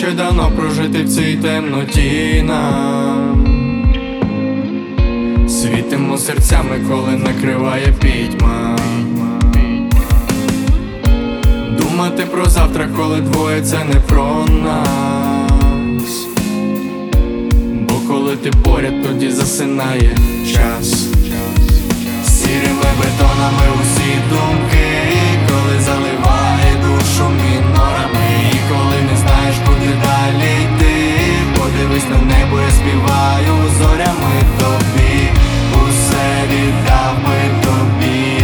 ще давно прожити в цій темноті нам. Світимо серцями, коли накриває пітьма. Думати про завтра, коли двоє, це не про нас. Бо коли ти поряд, тоді засинає час. Сірими бетонами усі думки, коли заливає душу мінорами. І коли не знаєш, куди далі йти, подивись на небо, я співаю зорями тобі. Усе віддав би тобі,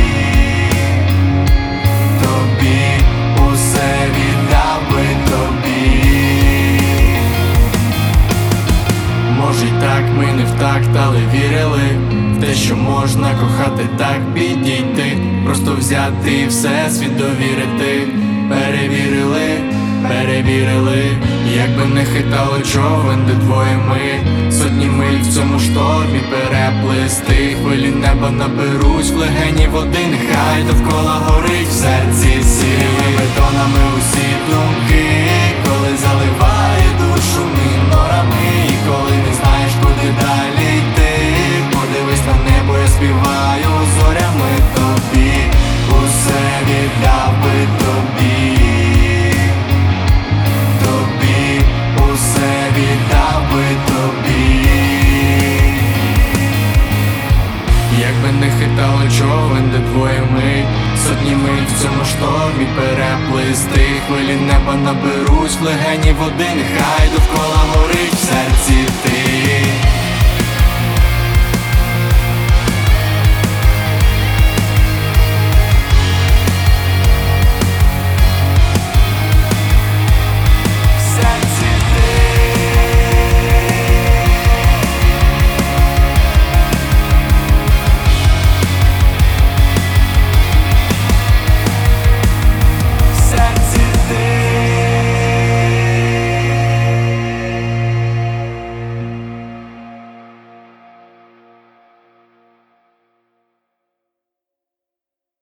тобі, усе віддав би тобі. Може й так, ми не в такт, але вірили в те, що можна кохати, так підійти, просто взяти і все світ довірити. Перевірили, перевірили, якби не хитало човен, де двоє ми, сотні миль в цьому штормі переплисти. Хвилі неба наберусь в легені води, нехай довкола горить в серці. Сірими бетонами усі думки, коли заливає душу мінорами. І коли не знаєш, куди далі йти, подивись на небо, я співаю зорями тобі. Усе віддав би тобі, тобі, усе віддав би тобі. Якби не хитало човен, де двоє ми, сотні миль в цьому штормі переплисти. Хвилі неба наберусь в легені води, нехай довкола